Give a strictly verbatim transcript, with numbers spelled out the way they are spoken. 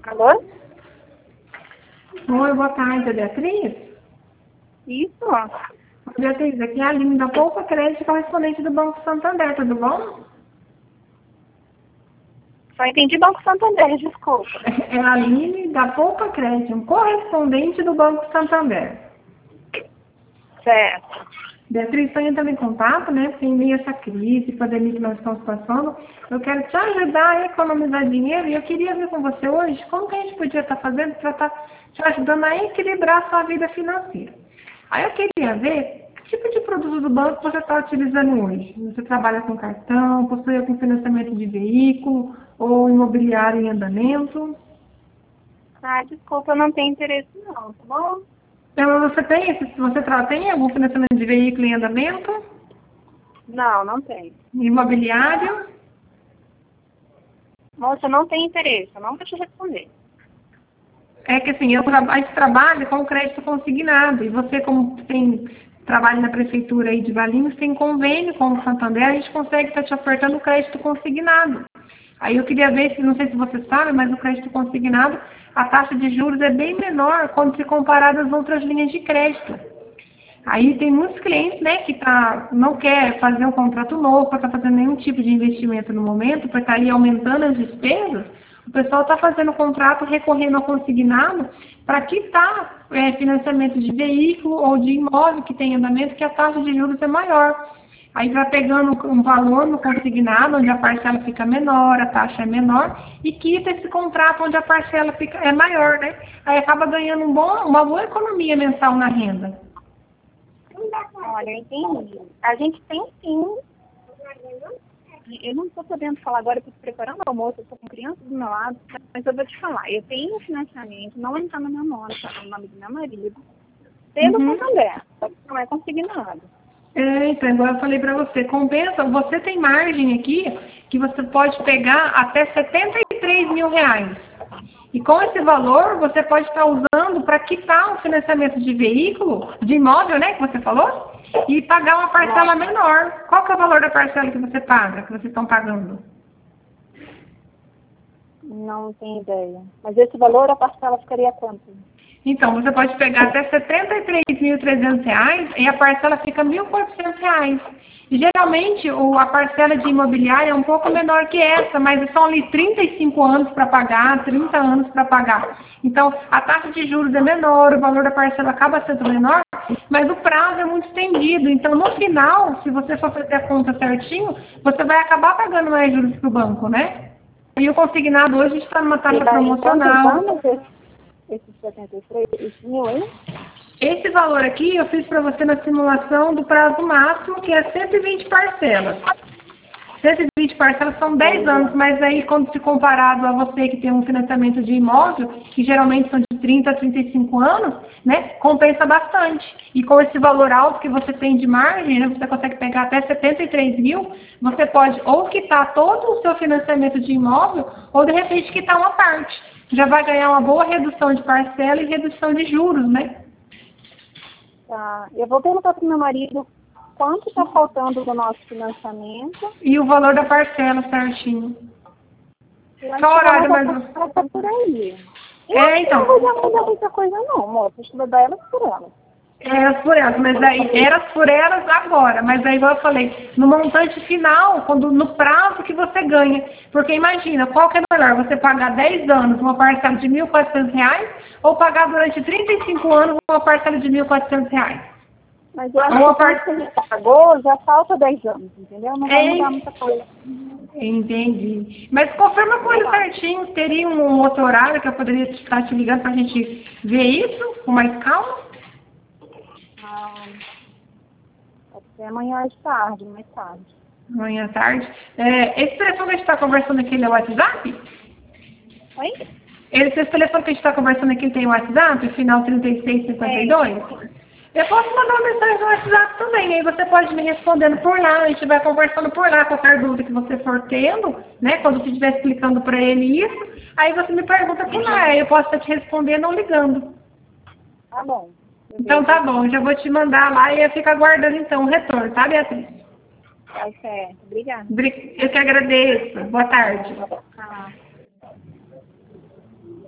Alô? Oi, boa tarde, Beatriz. Isso? Beatriz, aqui é a Aline da Poupa Crédito, correspondente do Banco Santander, tudo bom? Só entendi Banco Santander, desculpa. É a Aline da Poupa Crédito, um correspondente do Banco Santander. Certo. Beatriz, estou entrando em contato, né? Porque em meio a essa crise, pandemia que nós estamos passando, eu quero te ajudar a economizar dinheiro e eu queria ver com você hoje como que a gente podia estar fazendo para estar te ajudando a equilibrar a sua vida financeira. Aí eu queria ver que tipo de produto do banco você está utilizando hoje. Você trabalha com cartão, possui algum financiamento de veículo ou imobiliário em andamento? Ah, desculpa, eu não tenho interesse não, tá bom? Então, você tem, esse- você tra- tem algum financiamento de veículo em andamento? Não, não tenho. Imobiliário? Moça, eu não tenho interesse, eu não vou te responder. É que assim, eu tra a gente trabalha com crédito consignado. E você, como tem trabalho na prefeitura aí de Valinhos, tem convênio com o Santander, a gente consegue estar te ofertando crédito consignado. Aí eu queria ver, se não sei se você sabe, mas o crédito consignado, a taxa de juros é bem menor quando se comparado às outras linhas de crédito. Aí tem muitos clientes, né, que tá, não quer fazer um contrato novo, para estar fazendo nenhum tipo de investimento no momento, para estar ali aumentando as despesas. O pessoal está fazendo contrato recorrendo ao consignado para quitar é, financiamento de veículo ou de imóvel que tem andamento, que a taxa de juros é maior. Aí vai pegando um valor no consignado, onde a parcela fica menor, a taxa é menor, e quita esse contrato onde a parcela fica, é maior, né? Aí acaba ganhando um bom, uma boa economia mensal na renda. Olha, eu entendi. A gente tem sim. Eu não estou podendo falar agora, estou preparando o almoço, eu estou com criança do meu lado, mas eu vou te falar. Eu tenho financiamento, não está no meu nome, está no nome do meu marido. Pelo Uhum. Santander, só que não é consignado. É, então, igual eu falei para você, compensa, você tem margem aqui que você pode pegar até setenta e três mil reais. E com esse valor, você pode estar usando para quitar um financiamento de veículo, de imóvel, né, que você falou, e pagar uma parcela menor. Qual que é o valor da parcela que você paga, que vocês estão pagando? Não tenho ideia. Mas esse valor, a parcela ficaria quanto? Então, você pode pegar até setenta e três mil e trezentos reais e a parcela fica mil e quatrocentos reais. E, geralmente, o, a parcela de imobiliária é um pouco menor que essa, mas são ali trinta e cinco anos para pagar, trinta anos para pagar. Então, a taxa de juros é menor, o valor da parcela acaba sendo menor, mas o prazo é muito estendido. Então, no final, se você for fazer a conta certinho, você vai acabar pagando mais juros para o banco, né? E o consignado hoje está numa taxa promocional. Quantos anos esses setenta e três mil, hein? Esse valor aqui eu fiz para você na simulação do prazo máximo, que é cento e vinte parcelas. cento e vinte parcelas são dez anos, mas aí quando se comparado a você que tem um financiamento de imóvel, que geralmente são de trinta a trinta e cinco anos, né, compensa bastante. E com esse valor alto que você tem de margem, né, você consegue pegar até setenta e três mil, você pode ou quitar todo o seu financiamento de imóvel, ou de repente quitar uma parte. Já vai ganhar uma boa redução de parcela e redução de juros, né? Tá. Eu vou perguntar para o meu marido quanto está faltando do nosso financiamento. E o valor da parcela certinho. Eu acho Qual que horário ela mais... tá, tá por aí. Eu É, acho que então. não vou dar mudar muita coisa não, moça. Acho que vou dar elas por elas. Eras por elas, mas aí, eras por elas agora, mas aí, igual eu falei, no montante final, quando, no prazo que você ganha. Porque imagina, qual que é melhor? Você pagar dez anos uma parcela de mil e quatrocentos reais ou pagar durante trinta e cinco anos uma parcela de mil e quatrocentos reais? Mas eu acho Uma que par... quando você já pagou, já falta dez anos, entendeu? Não vai É, mudar muita coisa. entendi. Mas confirma com ele certinho, teria um outro horário que eu poderia estar te ligando para a gente ver isso com mais calma? Ah, pode ser amanhã de tarde, mais tarde. Amanhã à tarde. É, esse telefone que a gente está conversando aqui, ele é o WhatsApp? Oi? Esse, esse telefone que a gente está conversando aqui tem o WhatsApp, final trinta e seis cinquenta e dois? Eu posso mandar uma mensagem no WhatsApp também, aí você pode me respondendo por lá, a gente vai conversando por lá, qualquer dúvida que você for tendo, né, quando você estiver explicando para ele isso, aí você me pergunta por lá, aí eu posso estar te respondendo ou ligando. Tá bom. Então tá bom, já vou te mandar lá e eu fico aguardando então o retorno, tá, Beatriz? Tá certo. Obrigada. Eu que agradeço. Boa tarde.